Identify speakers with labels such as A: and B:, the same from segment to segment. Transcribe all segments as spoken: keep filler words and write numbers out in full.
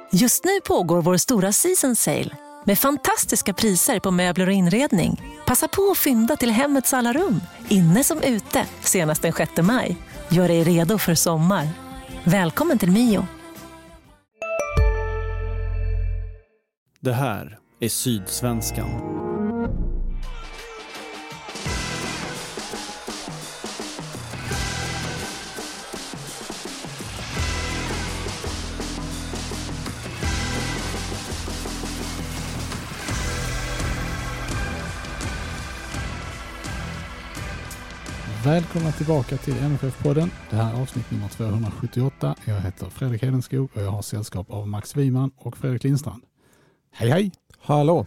A: Just nu pågår vår stora season sale med fantastiska priser på möbler och inredning. Passa på att fynda till hemmets alla rum, inne som ute, senast den sjätte maj. Gör dig redo för sommar. Välkommen till Mio.
B: Det här är Sydsvenskan.
C: Välkomna tillbaka till M F F-podden. Det här är avsnitt nummer tvåhundrasjuttioåtta. Jag heter Fredrik Hedenskog och jag har sällskap av Max Wiman och Fredrik Lindstrand. Hej hej!
D: Hallå!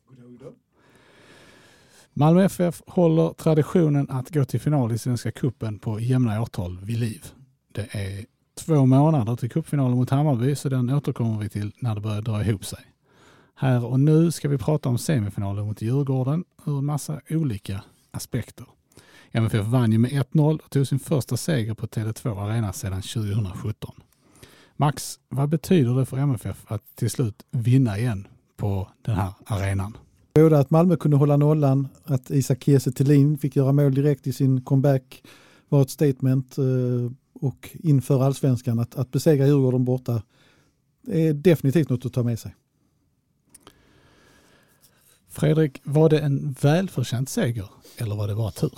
C: Malmö F F håller traditionen att gå till final i Svenska cupen på jämna årtal vid liv. Det är två månader till cupfinalen mot Hammarby, så den återkommer vi till när det börjar dra ihop sig. Här och nu ska vi prata om semifinalen mot Djurgården ur en massa olika aspekter. M F F vann ju med ett noll och tog sin första seger på Tele två Arena sedan tjugosjutton. Max, vad betyder det för M F F att till slut vinna igen på den här arenan?
E: Både att Malmö kunde hålla nollan, att Isak Kiese Thelin fick göra mål direkt i sin comeback var ett statement, och inför allsvenskan att, att besegra Djurgården borta är definitivt något att ta med sig.
C: Fredrik, var det en välförtjänt seger eller var det bara tur?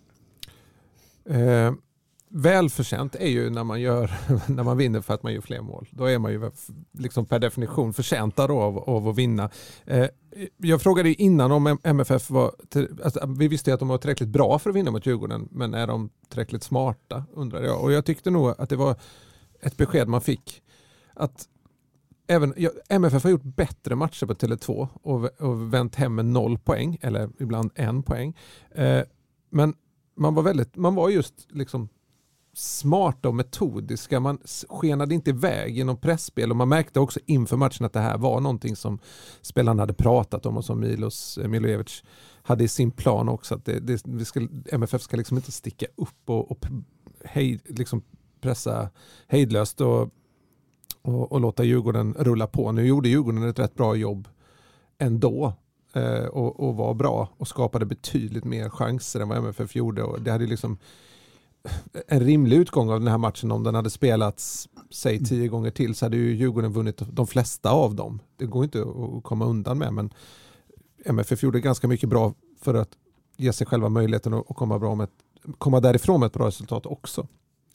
D: Eh, välförtjänt är ju när man gör när man vinner för att man gör fler mål. Då är man ju liksom per definition förtjäntad av, av att vinna. Eh, jag frågade ju innan om M F F var till, alltså, vi visste ju att de var tillräckligt bra för att vinna mot Djurgården, men är de tillräckligt smarta, undrar jag. Och jag tyckte nog att det var ett besked man fick att även ja, M F F har gjort bättre matcher på Tele två och, och vänt hem med noll poäng eller ibland en poäng. Eh, men Man var väldigt, man var just liksom smarta och metodiska. Man skenade inte iväg genom pressspel och man märkte också inför matchen att det här var någonting som spelarna hade pratat om och som Milos Milojevic hade i sin plan också. Att det, det, vi ska, M F F ska liksom inte sticka upp och, och hej, liksom pressa hejdlöst och, och, och låta Djurgården rulla på. Nu gjorde Djurgården ett rätt bra jobb ändå. Och, och var bra och skapade betydligt mer chanser än vad M F F gjorde. Och det hade liksom en rimlig utgång av den här matchen. Om den hade spelats säg tio gånger till så hade ju Djurgården vunnit de flesta av dem. Det går inte att komma undan med, men M F F gjorde ganska mycket bra för att ge sig själva möjligheten att komma, bra med ett, komma därifrån med ett bra resultat också.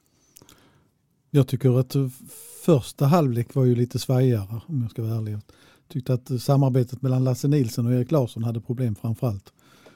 E: Jag tycker att första halvlek var ju lite svajigare, om jag ska vara ärlig. Tyckte att samarbetet mellan Lasse Nilsson och Erik Larsson hade problem framförallt.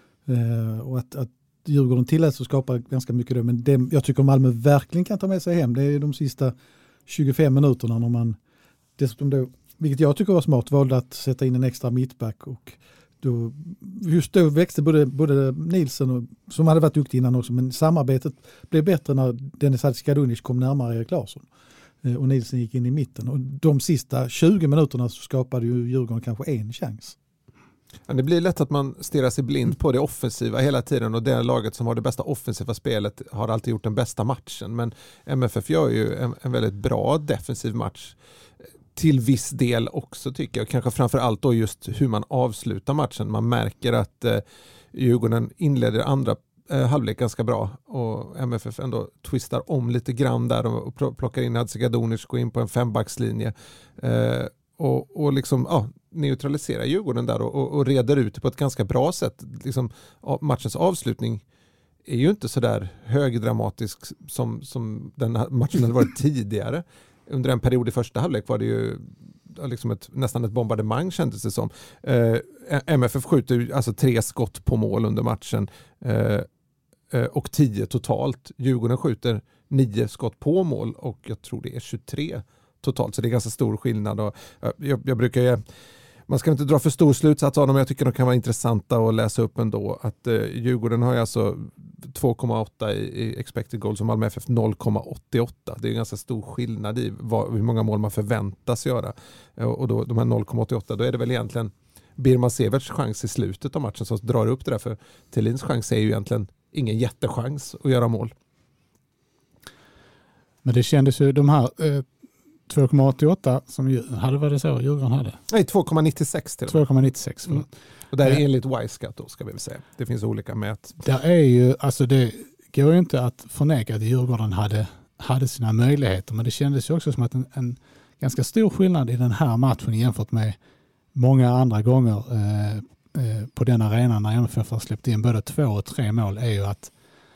E: Eh, och att, att Djurgården tilläts att skapa ganska mycket då. Men det, jag tycker Malmö verkligen kan ta med sig hem. Det är de sista tjugofem minuterna när man dessutom då, vilket jag tycker var smart, valde att sätta in en extra mittback. Och då, just då växte både, både Nilsson, och, som hade varit duktig innan också, men samarbetet blev bättre när Dennis Hadzikadunic kom närmare Erik Larsson. Och Nilsson gick in i mitten. Och de sista tjugo minuterna så skapade ju Djurgården kanske en chans.
D: Ja, det blir lätt att man stirrar sig blind på det offensiva hela tiden. Och det laget som har det bästa offensiva spelet har alltid gjort den bästa matchen. Men M F F gör ju en, en väldigt bra defensiv match. Till viss del också tycker jag. Kanske framförallt då just hur man avslutar matchen. Man märker att eh, Djurgården inleder andra Eh, halvlek ganska bra och M F F ändå twistar om lite grann där och, och plockar in Hadzikadunic, går in på en fembackslinje eh, och, och liksom ja, neutraliserar Djurgården där och, och, och reder ut det på ett ganska bra sätt. Liksom, matchens avslutning är ju inte så där högdramatisk som, som den här matchen hade varit tidigare. Under en period i första halvlek var det ju liksom ett, nästan ett bombardemang kändes det som. Eh, M F F skjuter alltså tre skott på mål under matchen eh, eh, och tio totalt. Djurgården skjuter nio skott på mål och jag tror det är tjugotre totalt, så det är ganska stor skillnad. Och, eh, jag, jag brukar man ska inte dra för stor slutsats av dem, men jag tycker de kan vara intressanta att läsa upp ändå. Att eh, Djurgården har alltså två komma åtta i, i expected goals och Malmö F F noll komma åttioåtta. Det är en ganska stor skillnad i vad, hur många mål man förväntas göra. Eh, och då, de här noll komma åttioåtta, då är det väl egentligen Birman Severts chans i slutet av matchen som drar upp det där, för Thelins chans är ju egentligen ingen jättechans att göra mål.
C: Men det kändes ju de här eh, två komma åttioåtta som ju, hade vad det så Djurgården hade.
D: Nej, två komma nittiosex till och med.
C: två komma nittiosex, förlåt.
D: Mm. Och det är enligt Wisecat då, ska vi väl säga. Det finns olika mät.
C: Där är ju, alltså det går ju inte att förneka att Djurgården hade, hade sina möjligheter, men det kändes ju också som att en, en ganska stor skillnad i den här matchen jämfört med många andra gånger eh, eh, på den arenan när M F F har släppt in både två och tre mål är ju att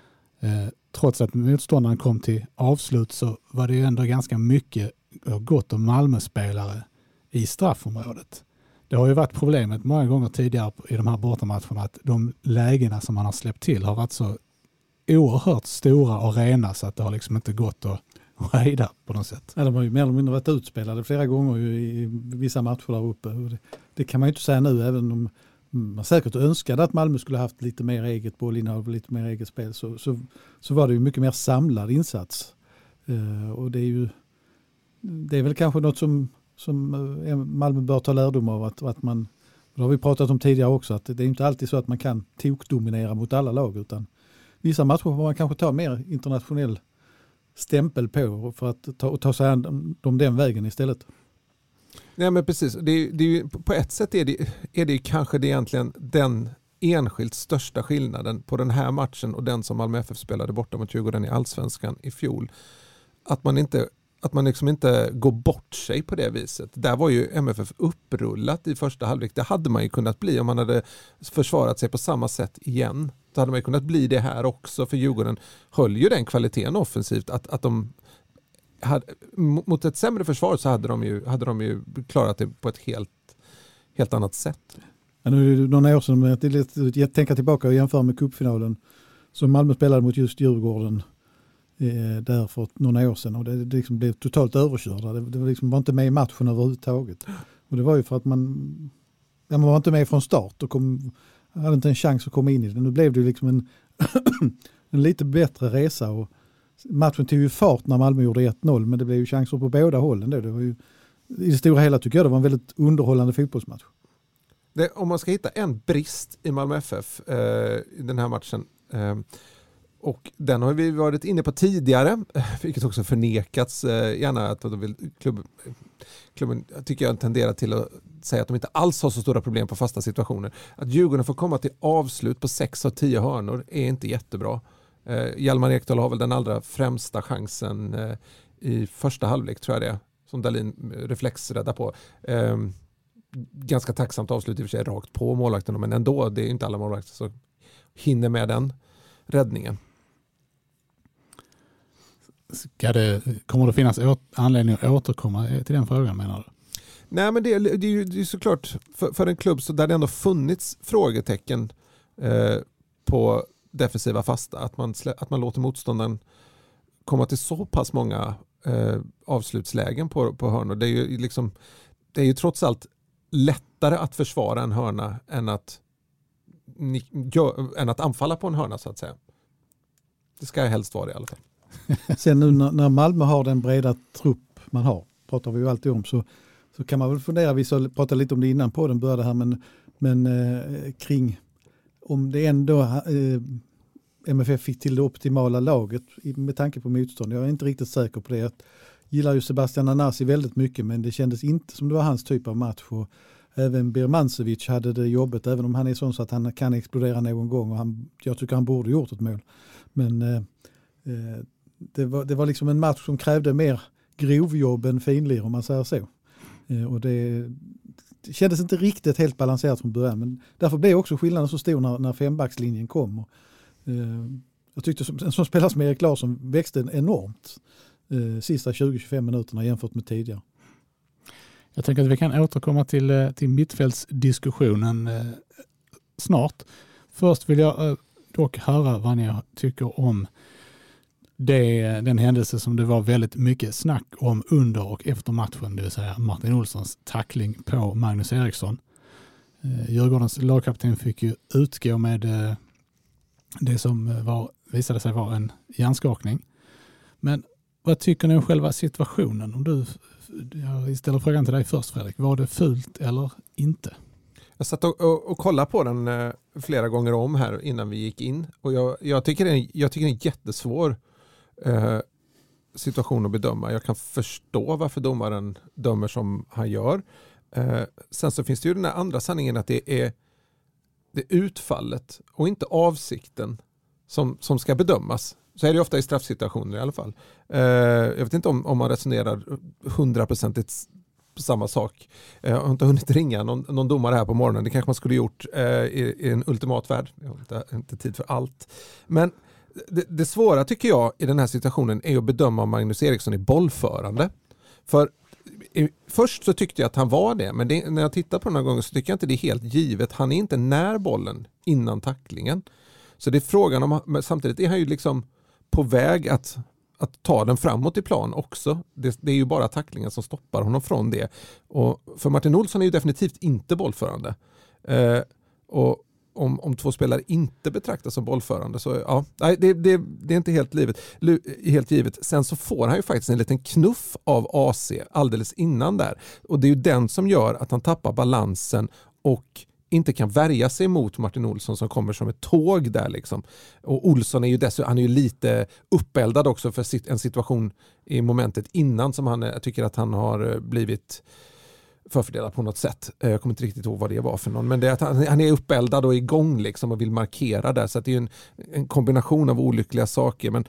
C: eh, trots att motståndaren kom till avslut så var det ju ändå ganska mycket gott om Malmö-spelare i straffområdet. Det har ju varit problemet många gånger tidigare i de här bortamatcherna att de lägena som man har släppt till har varit så oerhört stora och rena så att det har liksom inte gått att hejda på något sätt.
E: Ja, de har ju mer eller mindre varit utspelade flera gånger i vissa matcher där uppe. Det, det kan man ju inte säga nu, även om man säkert önskade att Malmö skulle haft lite mer eget bollinnehav och lite mer eget spel, så, så, så var det ju mycket mer samlad insats. Uh, och det är ju det är väl kanske något som, som Malmö bör ta lärdom av, att, att man, det har vi pratat om tidigare också, att det är inte alltid så att man kan tokdominera mot alla lag, utan vissa matcher får man kanske ta mer internationell stämpel på för att ta, ta sig an dem den vägen istället.
D: Nej, men precis. Det är, det är ju, på ett sätt är det, är det kanske det egentligen den enskilt största skillnaden på den här matchen och den som Malmö F F spelade borta mot Djurgården i Allsvenskan i fjol. Att man inte att man liksom inte går bort sig på det viset. Där var ju M F F upprullat i första halvlek. Det hade man ju kunnat bli om man hade försvarat sig på samma sätt igen. Då hade man ju kunnat bli det här också, för Djurgården höll ju den kvaliteten offensivt att, att de hade, mot ett sämre försvar så hade de ju, hade de ju klarat det på ett helt, helt annat sätt.
E: Ja, nu är det några år sedan, jag tänker tillbaka och jämföra med cupfinalen som Malmö spelade mot just Djurgården eh, där för några år sedan, och det, det liksom blev totalt överkörda. Det, det var, liksom, var inte med i matchen överhuvudtaget. Och det var ju för att man, ja, man var inte med från start och kom, hade inte en chans att komma in i det. Nu blev det liksom en, en lite bättre resa, och matchen tog ju fart när Malmö gjorde ett noll, men det blev ju chanser på båda hållen. Det var ju, i det stora hela tycker jag det var en väldigt underhållande fotbollsmatch.
D: Det, om man ska hitta en brist i Malmö F F eh, i den här matchen, eh, och den har vi varit inne på tidigare, vilket också förnekats eh, gärna att de vill, klubb, klubben tycker jag tenderar till att säga att de inte alls har så stora problem på fasta situationer. Att Djurgården får komma till avslut på sex av tio hörnor är inte jättebra. Eh, Hjalmar Ekdal har väl den allra främsta chansen eh, i första halvlek, tror jag det är, som Dahlin reflexräddar på. Eh, ganska tacksamt avslut i och för sig, rakt på målvakten, men ändå, det är inte alla målvakter som hinner med den räddningen.
C: Ska det, kommer det finnas å, anledning att återkomma till den frågan, menar du? Nej,
D: men det, det är ju det är såklart för, för en klubb så där det ändå funnits frågetecken eh, på defensiva fasta, att man, att man låter motståndaren komma till så pass många eh, avslutslägen på, på hörnor. Det är ju liksom, det är ju trots allt lättare att försvara en hörna än att, än att anfalla på en hörna, så att säga. Det ska jag helst vara i alla fall.
E: Sen nu när, när Malmö har den breda trupp man har, pratar vi ju alltid om, så, så kan man väl fundera, vi pratade lite om det innan på den började här, men, men eh, kring om det ändå eh, M F F fick till det optimala laget med tanke på motstånd. Jag är inte riktigt säker på det. Jag gillar ju Sebastian Anasi väldigt mycket, men det kändes inte som det var hans typ av match. Och även Birmancevic hade det jobbet, även om han är sån så att han kan explodera någon gång, och han, jag tycker han borde gjort ett mål. Men eh, det, var, det var liksom en match som krävde mer grovjobb än finlir, om man säger så. Eh, och det, det kändes inte riktigt helt balanserat från början, men därför blev också skillnaden så stor när, när fembackslinjen kom. Och, eh, jag tyckte som, en sån spelare som Erik Larsson växte enormt eh, sista tjugo till tjugofem minuterna jämfört med tidigare.
C: Jag tänker att vi kan återkomma till, till mittfältsdiskussionen eh, snart. Först vill jag eh, dock höra vad ni tycker om det, den händelse som det var väldigt mycket snack om under och efter matchen, det vill säga Martin Olssons tackling på Magnus Eriksson. Eh, Djurgårdens lagkapten fick ju utgå med eh, det som var, visade sig vara en hjärnskakning. Men vad tycker ni om själva situationen? Om du, jag ställer frågan till dig först, Fredrik. Var det fult eller inte?
D: Jag satt och, och, och kollade på den eh, flera gånger om här innan vi gick in. Och jag, jag, tycker, det är, jag tycker det är en jättesvår eh, situation att bedöma. Jag kan förstå varför domaren dömer som han gör. Eh, sen så finns det ju den här andra sanningen att det är det utfallet och inte avsikten som, som ska bedömas. Så är det ofta i straffsituationer i alla fall. Eh, jag vet inte om, om man resonerar hundraprocentigt på samma sak. Eh, jag har inte hunnit ringa någon, någon domare här på morgonen. Det kanske man skulle gjort eh, i, i en ultimat värld. Jag har inte, inte tid för allt. Men det, det svåra tycker jag i den här situationen är att bedöma om Magnus Eriksson är bollförande. För i, först så tyckte jag att han var det. Men det, när jag tittar på den här gången så tycker jag inte det är helt givet. Han är inte när bollen innan tacklingen. Så det är frågan om, men samtidigt är han ju liksom på väg att, att ta den framåt i plan också. Det, det är ju bara tacklingen som stoppar honom från det. Och för Martin Olsson är ju definitivt inte bollförande. Eh, och om, om två spelare inte betraktas som bollförande så ja, nej, det, det, det är inte helt, livet, helt givet. Sen så får han ju faktiskt en liten knuff av A C alldeles innan där. Och det är ju den som gör att han tappar balansen och inte kan värja sig mot Martin Olsson som kommer som ett tåg där liksom. Och Olsson är ju dessutom, han är ju lite uppeldad också för en situation i momentet innan som han, jag tycker att han har blivit förfördelad på något sätt. Jag kommer inte riktigt ihåg vad det var för någon, men det är att han, han är uppeldad och igång liksom och vill markera där, så att det är en, en kombination av olyckliga saker, men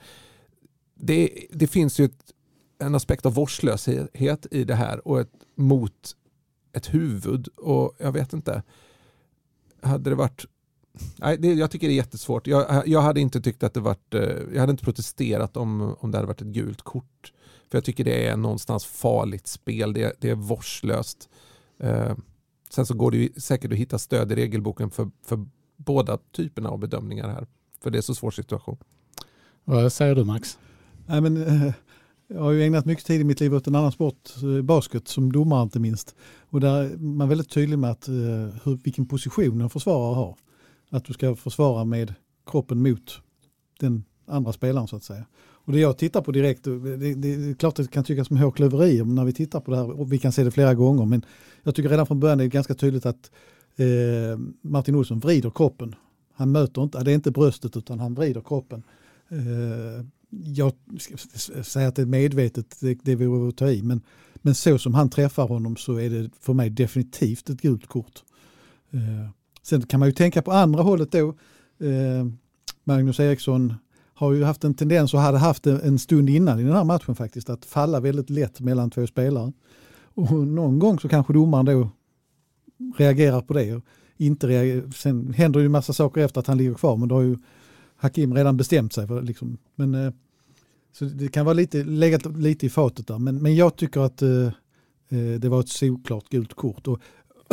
D: det, det finns ju ett, en aspekt av vårdslöshet i det här och ett, mot ett huvud, och jag vet inte, hade det varit nej, det, jag tycker det är jättesvårt. Jag, jag hade inte tyckt att det varit, jag hade inte protesterat om, om det hade varit ett gult kort. För jag tycker det är någonstans farligt spel. Det, det är vårdslöst. Eh, sen så går det ju säkert att hitta stöd i regelboken för, för båda typerna av bedömningar här. För det är så svår situation.
C: Vad säger du, Max?
E: Nej, men, eh, jag har ju ägnat mycket tid i mitt liv åt en annan sport, basket, som domare inte minst. Och där är man väldigt tydlig med att, eh, hur, vilken position en försvarare har. Att du ska försvara med kroppen mot den andra spelaren så att säga. Och det jag tittar på direkt, det, det, det är klart att det kan tyckas som hårklöveri när vi tittar på det här, och vi kan se det flera gånger, men jag tycker redan från början är det ganska tydligt att eh, Martin Olsson vrider kroppen. Han möter inte, det är inte bröstet utan han vrider kroppen. Eh, jag säger att det är medvetet, det, det vore att ta i, men, men så som han träffar honom så är det för mig definitivt ett gult kort. Eh, sen kan man ju tänka på andra hållet då. Eh, Magnus Eriksson har ju haft en tendens och hade haft en stund innan i den här matchen faktiskt att falla väldigt lätt mellan två spelare. Och någon gång så kanske domaren då reagerar på det. Och inte reagerar. Sen händer ju en massa saker efter att han ligger kvar, men då har ju Hakim redan bestämt sig för liksom. Men eh, så det kan vara lite lägga lite i fatet där, men men jag tycker att eh, det var ett såklart gult kort, och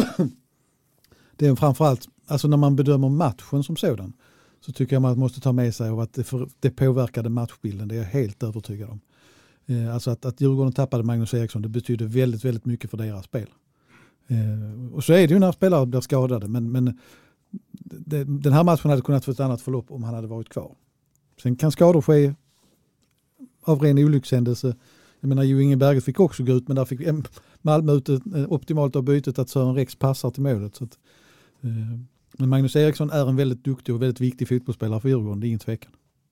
E: det är framförallt alltså när man bedömer matchen som sådan, så tycker jag man måste ta med sig av att det, för, det påverkade matchbilden. Det är jag helt övertygad om. Eh, alltså att, att Djurgården tappade Magnus Eriksson, det betyder väldigt, väldigt mycket för deras spel. Eh, och så är det ju när spelare blir skadade, men, men det, den här matchen hade kunnat få ett annat förlopp om han hade varit kvar. Sen kan skador ske av ren olyckshändelse. Jag menar, ju Inge Berget fick också gå ut, men där fick Malmö ut optimalt av bytet att Sören Rex passar till målet. Så att, eh, men Magnus Eriksson är en väldigt duktig och väldigt viktig fotbollsspelare för Djurgården, det är ingen tvekan.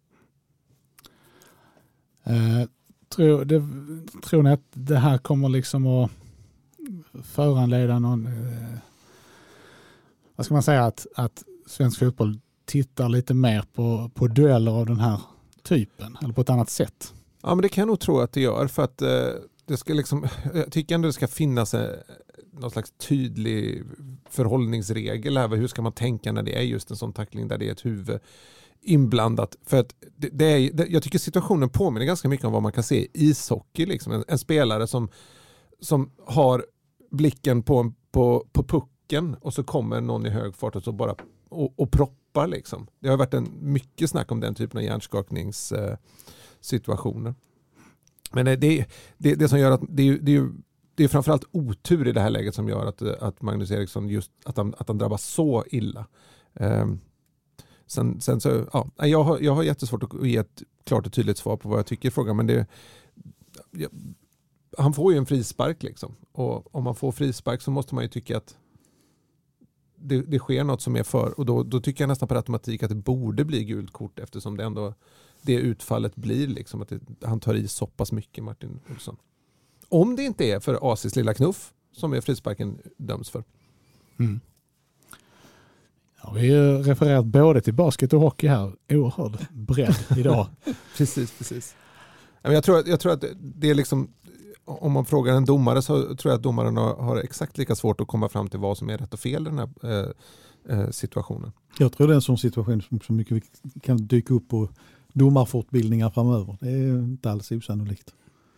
C: Eh, tror, det, tror ni att det här kommer liksom att föranleda någon, eh, vad ska man säga, att, att svensk fotboll tittar lite mer på, på dueller av den här typen, eller på ett annat sätt?
D: Ja, men det kan jag nog tro att det gör, för att eh, det ska liksom, jag tycker ändå det ska finnas eh, någon slags tydlig förhållningsregel över hur ska man tänka när det är just en sån tackling där det är ett huvud inblandat. För att det, det är, det, jag tycker situationen påminner ganska mycket om vad man kan se i ishockey. Liksom. En, en spelare som, som har blicken på, på, på pucken och så kommer någon i hög fart och så bara och, och proppar. Liksom. Det har varit en, mycket snack om den typen av hjärnskakningssituationer. Eh, Men det, det, det, det som gör att det är, det är ju det är framförallt otur i det här läget som gör att, att Magnus Eriksson just att han, att han drabbas så illa. Um, sen, sen så, ja, jag har, jag har jättesvårt att ge ett klart och tydligt svar på vad jag tycker i frågan, men det, ja, han får ju en frispark liksom. Och om man får frispark så måste man ju tycka att det, det sker något som är för, och då, då tycker jag nästan per automatik att det borde bli gult kort, eftersom det ändå det utfallet blir liksom att det, han tar i så pass mycket, Martin Olsson. Om det inte är för A C:s lilla knuff som är frisparken döms för.
C: Mm. Ja, vi har refererat både till basket och hockey här. Oerhörd bredd idag.
D: precis, precis. Jag tror, jag tror att det är liksom, om man frågar en domare så tror jag att domaren har, har exakt lika svårt att komma fram till vad som är rätt och fel i den här eh, eh, situationen.
E: Jag tror det är en sån situation som, som mycket kan dyka upp på domarfortbildningar framöver. Det är inte alls osannolikt.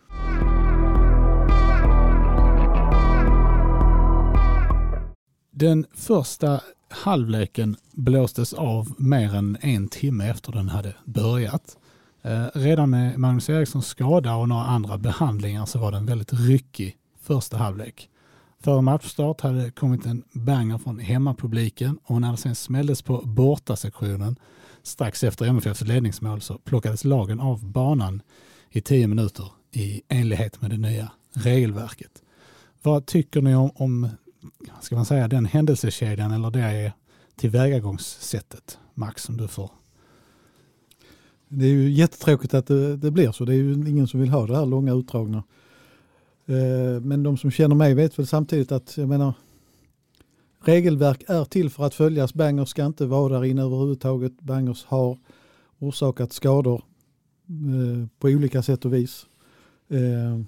C: Den första halvleken blåstes av mer än en timme efter den hade börjat. Eh, redan med Magnus Erikssons skada och några andra behandlingar så var det en väldigt ryckig första halvlek. Före matchstart hade det kommit en banger från hemmapubliken och när det sen smälldes på bortasektionen strax efter M F F:s ledningsmål så plockades lagen av banan i tio minuter i enlighet med det nya regelverket. Vad tycker ni om, om ska man säga, den händelsekedjan eller det är tillvägagångssättet, Max, som du får?
E: Det är ju jättetråkigt att det, det blir så. Det är ju ingen som vill ha det här långa utdragna. Eh, men de som känner mig vet väl samtidigt att jag menar, regelverk är till för att följas. Bangers ska inte vara där inne överhuvudtaget. Bangers har orsakat skador eh, på olika sätt och vis. Eh,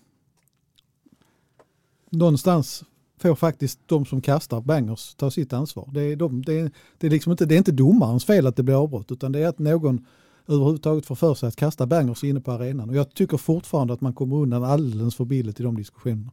E: någonstans får faktiskt de som kastar bangers ta sitt ansvar. Det är, de, det är, det är, liksom inte, det är inte domarens fel att det blir avbrott, utan det är att någon överhuvudtaget får för sig att kasta bangers inne på arenan. Och jag tycker fortfarande att man kommer undan alldeles för billigt i de diskussionerna.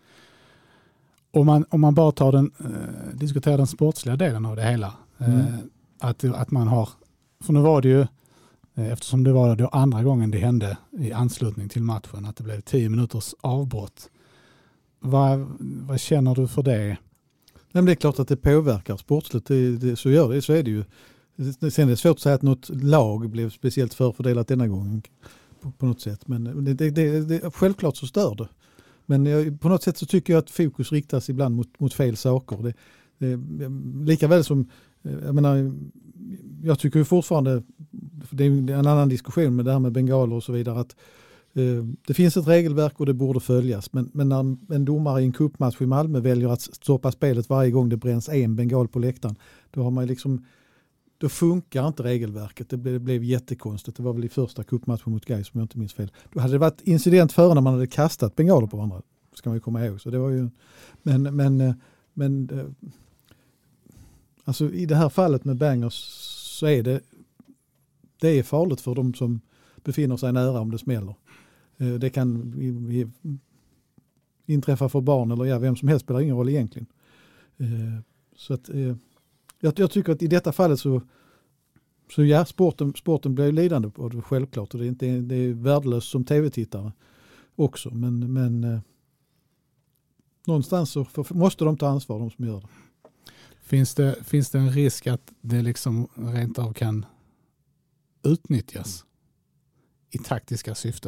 C: Om man, om man bara tar den, eh, diskuterar den sportsliga delen av det hela. Mm. Eh, att, att man har, för nu var det ju, eh, eftersom det var då andra gången det hände i anslutning till matchen, att det blev tio minuters avbrott. Vad, vad känner du för det?
E: Men det är klart att det påverkar sportsligt, det, det, så gör det, så är det ju. Sen är det svårt att säga att något lag blev speciellt förfördelat denna gången på, på något sätt. Men det, det, det, det, självklart så stör det. Men jag, på något sätt så tycker jag att fokus riktas ibland mot, mot fel saker. Det, det, lika väl som, jag menar, jag tycker ju fortfarande, det är en annan diskussion med det här med bengaler och så vidare, att eh, det finns ett regelverk och det borde följas. Men, men när en domare i en cupmatch i Malmö väljer att stoppa spelet varje gång det bränns en bengal på läktaren, då har man liksom, då funkar inte regelverket. Det blev, det blev jättekonstigt. Det var väl i första cupmatchen mot Gais, som jag inte minns fel. Då hade det varit incident före när man hade kastat bengaler på varandra. Ska man ju komma ihåg. Så det var ju, men, men, men alltså i det här fallet med bangers så är det, det är farligt för de som befinner sig nära om det smäller. Det kan inträffa för barn eller ja, vem som helst, spelar ingen roll egentligen. Så att Jag, jag tycker att i detta fallet så, så ja, sporten, sporten blir lidande på det, självklart. Och det är, inte, det är värdelöst som tv-tittare också. Men, men eh, någonstans så för, måste de ta ansvar, de som gör det.
C: Finns det, finns det en risk att det liksom rent av kan utnyttjas i taktiska syften?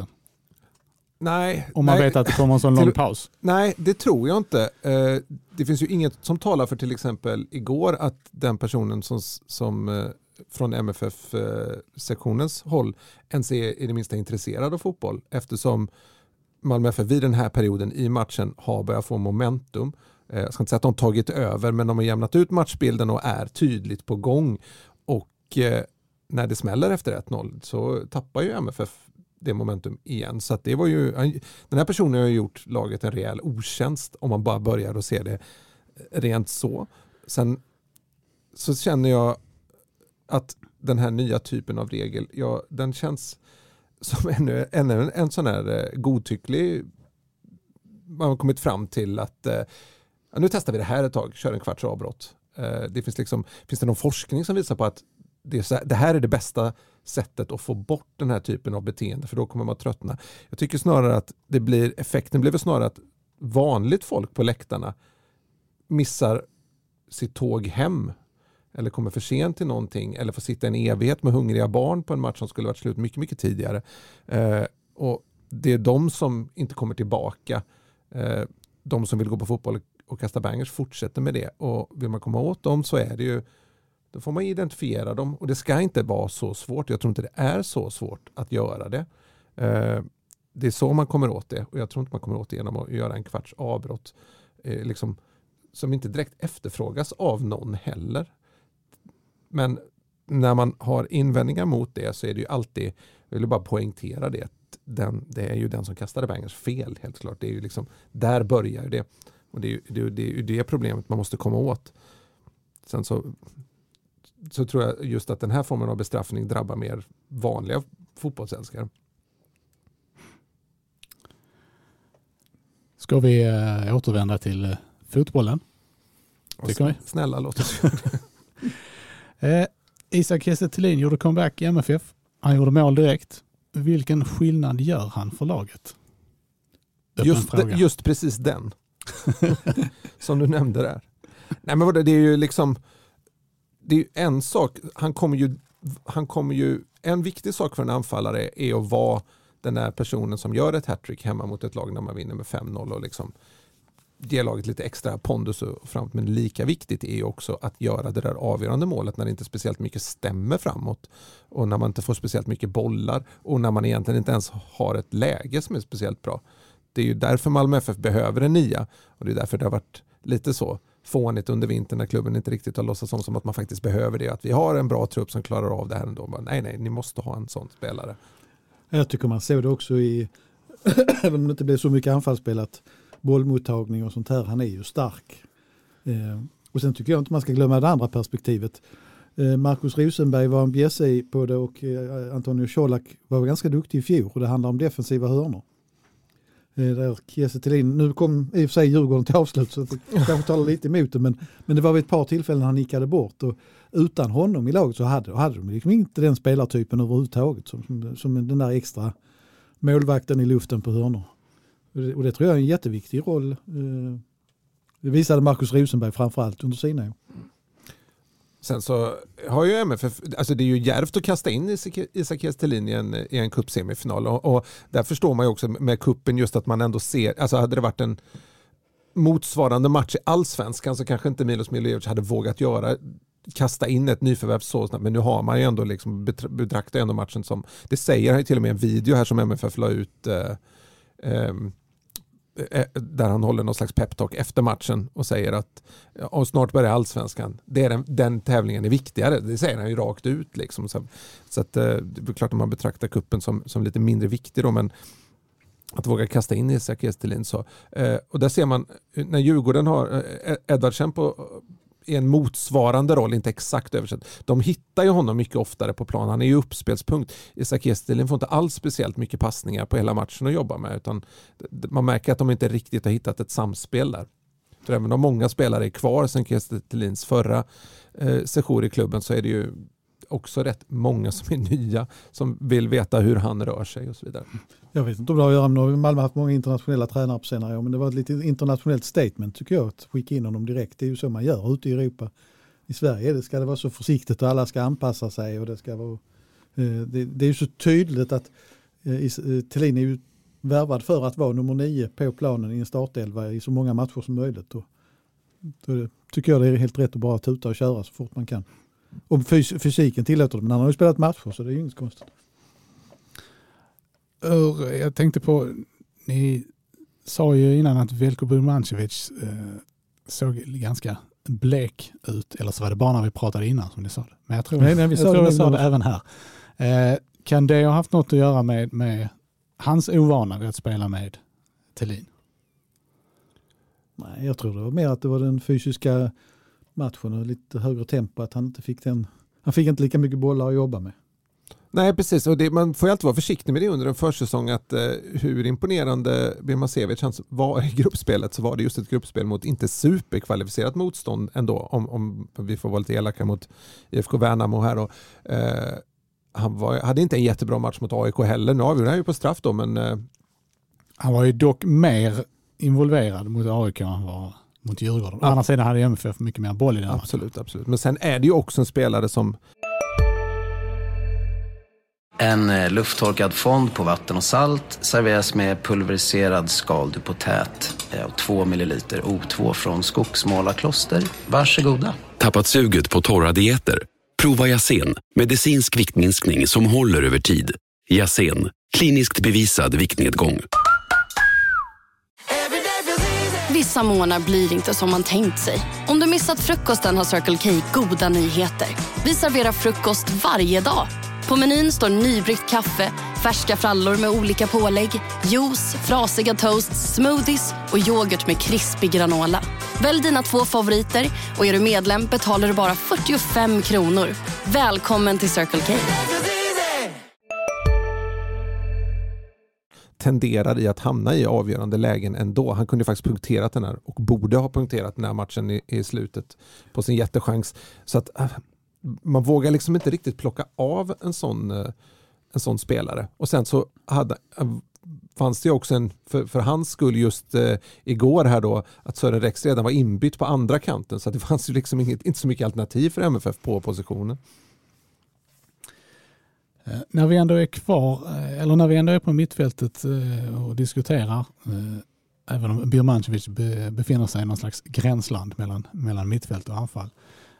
D: Nej.
C: Om man
D: nej.
C: vet att det kommer en sån lång paus.
D: Nej, det tror jag inte. Det finns ju inget som talar för till exempel igår att den personen som, som från M F F-sektionens håll ens är i det minsta intresserad av fotboll, eftersom Malmö F F vid den här perioden i matchen har börjat få momentum. Jag ska inte säga att de tagit över, men de har jämnat ut matchbilden och är tydligt på gång. Och när det smäller efter ett noll så tappar ju M F F det momentum igen. Så att det var ju, den här personen har gjort laget en rejäl otjänst om man bara börjar och se det rent så. Sen så känner jag att den här nya typen av regel, ja, den känns som ännu, ännu en, en sån här godtycklig. Man har kommit fram till att ja, nu testar vi det här ett tag, kör en kvarts avbrott. Det finns liksom, finns det någon forskning som visar på att det, är så här, det här är det bästa sättet att få bort den här typen av beteende, för då kommer man tröttna. Jag tycker snarare att det blir, effekten blir väl snarare att vanligt folk på läktarna missar sitt tåg hem eller kommer för sent till någonting eller får sitta en evighet med hungriga barn på en match som skulle varit slut mycket, mycket tidigare. Eh, och det är de som inte kommer tillbaka. Eh, de som vill gå på fotboll och kasta bangers fortsätter med det. Och vill man komma åt dem så är det ju Då får man identifiera dem och det ska inte vara så svårt. Jag tror inte det är så svårt att göra det. Eh, det är så man kommer åt det och jag tror inte man kommer åt det genom att göra en kvarts avbrott eh, liksom, som inte direkt efterfrågas av någon heller. Men när man har invändningar mot det så är det ju alltid, jag vill bara poängtera det, den, det är ju den som kastade bangers fel helt klart. Det är ju liksom, där börjar det. Och det är ju det, det, är ju det problemet man måste komma åt. Sen så, så tror jag just att den här formen av bestraffning drabbar mer vanliga fotbollsälskare.
C: Ska vi äh, återvända till äh, fotbollen? Tycker ni?
D: Snälla, låt oss
C: eh, Isak Kiese Thelin gjorde comeback i M F F. Han gjorde mål direkt. Vilken skillnad gör han för laget?
D: Just, det, just precis den. Som du nämnde där. Nej, men det är ju liksom det är ju en sak. Han kommer ju, han kommer ju en viktig sak för en anfallare är att vara den där personen som gör ett hattrick hemma mot ett lag när man vinner med fem noll och liksom ge laget lite extra pondus och framåt. Men lika viktigt är ju också att göra det där avgörande målet när det inte speciellt mycket stämmer framåt och när man inte får speciellt mycket bollar och när man egentligen inte ens har ett läge som är speciellt bra. Det är ju därför Malmö F F behöver en nia och det är därför det har varit lite så fånigt under vintern när klubben inte riktigt har låtsats som, som att man faktiskt behöver det. Att vi har en bra trupp som klarar av det här ändå. Men nej, nej, ni måste ha en sån spelare.
E: Jag tycker man ser det också i, även om det inte blir så mycket anfallsspel, att bollmottagning och sånt här, han är ju stark. Eh, och sen tycker jag inte man ska glömma det andra perspektivet. Eh, Marcus Rosenberg var en bjässe på det och eh, Antonio Colak var ganska duktig i fjol och det handlar om defensiva hörnor. Eh, där Kiese Thelin, nu kom i och för sig Djurgården till avslut så det kanske talar lite emot det, men, men det var vid ett par tillfällen han nickade bort och utan honom i laget så hade, hade de liksom inte den spelartypen överhuvudtaget som, som, som den där extra målvakten i luften på hörnor. Och det tror jag är en jätteviktig roll. Det visade Marcus Rosenberg framförallt under sina år.
D: Sen så har ju M F F, alltså det är ju djärvt att kasta in Isak Kiese Thelin i en, i en cupsemifinal och, och där förstår man ju också med kuppen just att man ändå ser, alltså hade det varit en motsvarande match i Allsvenskan så kanske inte Milos Miljovic hade vågat göra kasta in ett nyförvärv så snabbt, men nu har man ju ändå liksom betraktat ändå matchen som, det säger han ju till och med en video här som M F F la ut eh, eh, där han håller någon slags peptalk efter matchen och säger att och snart börjar Allsvenskan. Det är den, den tävlingen är viktigare. Det säger han ju rakt ut. Liksom. Så, så att, det är klart att man betraktar kuppen som, som lite mindre viktig då, men att våga kasta in Isak Kiese Thelin så. Och där ser man när Djurgården har Edvardsen på i en motsvarande roll, inte exakt översatt. De hittar ju honom mycket oftare på plan. Han är ju uppspelspunkt. Isak Kiese Thelin får inte alls speciellt mycket passningar på hela matchen att jobba med, utan man märker att de inte riktigt har hittat ett samspel där. För även om många spelare är kvar sen Kiese Thelins förra eh, session i klubben så är det ju också rätt många som är nya som vill veta hur han rör sig och så vidare.
E: Jag vet inte om det har att göra med Malmö har haft många internationella tränare på senare år, men det var ett lite internationellt statement tycker jag att skicka in honom direkt. Det är ju så man gör ute i Europa. I Sverige det ska det vara så försiktigt och alla ska anpassa sig och det ska vara eh, det, det är ju så tydligt att eh, Thelin är ju värvad för att vara nummer nio på planen i en startelva i så många matcher som möjligt. Och, då tycker jag det är helt rätt att bara tuta och köra så fort man kan. Om fys- fysiken tillåter det, men han har ju spelat matcher så det är ju inget konstigt.
C: Jag tänkte på, ni sa ju innan att Veljko Birmancevic eh, såg ganska blek ut, eller så var det bara när vi pratade innan som ni sa det. Men jag tror,
E: nej, nej, vi
C: jag,
E: sa
C: tror
E: det,
C: jag sa det även här. Eh, kan det ha haft något att göra med, med hans ovana vid att spela med Thelin?
E: Nej, jag tror det var mer att det var den fysiska matchen och lite högre tempo, att han inte fick den, han fick inte lika mycket bollar att jobba med.
D: Nej, precis. Och det, man får ju alltid vara försiktig med det under en försäsong att eh, hur imponerande Birmancevic var i gruppspelet, så var det just ett gruppspel mot inte superkvalificerat motstånd ändå, om, om vi får vara lite elaka mot I F K Värnamo här. Och, eh, han var, hade inte en jättebra match mot A I K heller. Nu avgjorde han ju på straff då, men... Eh...
C: Han var ju dock mer involverad mot A I K än han var mot Djurgården. Å andra sidan hade M F F mycket mer boll i den.
D: Absolut, absolut. Men sen är det ju också en spelare som...
F: En lufttorkad fond på vatten och salt serveras med pulveriserad skaldupotät och två milliliter O två från Skogsmålarkloster. Varsågoda.
G: Tappat suget på torra dieter? Prova Yasen, medicinsk viktminskning som håller över tid. Yasen, kliniskt bevisad viktnedgång.
H: Vissa månader blir inte som man tänkt sig. Om du missat frukosten har Circle K goda nyheter. Vi serverar frukost varje dag. På menyn står nybryggt kaffe, färska frallor med olika pålägg, juice, frasiga toasts, smoothies och yoghurt med krispig granola. Välj dina två favoriter och är du medlem betalar du bara fyrtiofem kronor. Välkommen till Circle K.
D: Tenderar i att hamna i avgörande lägen ändå. Han kunde faktiskt punkterat den här och borde ha punkterat den här matchen i, i slutet på sin jättechans. Så att äh, man vågar liksom inte riktigt plocka av en sån, äh, en sån spelare. Och sen så hade, äh, fanns det också en, för, för hans skull just äh, igår här då, att Sören Rex redan var inbytt på andra kanten. Så att det fanns ju liksom inget, inte så mycket alternativ för M F F på positionen.
C: När vi ändå är kvar, eller när vi ändå är på mittfältet och diskuterar, även om Birmancevic befinner sig i någon slags gränsland mellan, mellan mittfält och anfall,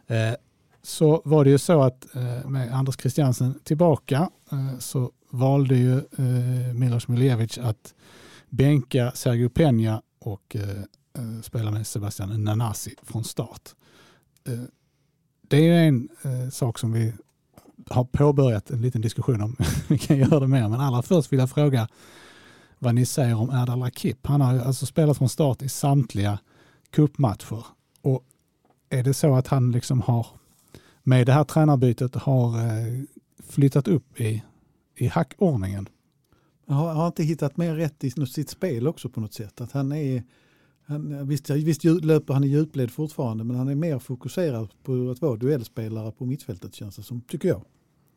C: så var det ju så att med Anders Christiansen tillbaka så valde ju Milos Miljevic att bänka Sergio Peña och spela med Sebastian Nanasi från start. Det är ju en sak som vi har påbörjat en liten diskussion om. Vi kan göra det mer. Men allra först vill jag fråga vad ni säger om Erdal Rakip. Han har ju alltså spelat från start i samtliga cupmatcher. Och är det så att han liksom har med det här tränarbytet har flyttat upp i, i hackordningen?
E: Jag har, har inte hittat mer rätt i sitt spel också på något sätt. Att han är, han, visst, visst löper han i djupled fortfarande, men han är mer fokuserad på att vara duellspelare på mittfältet, känns det som, tycker jag.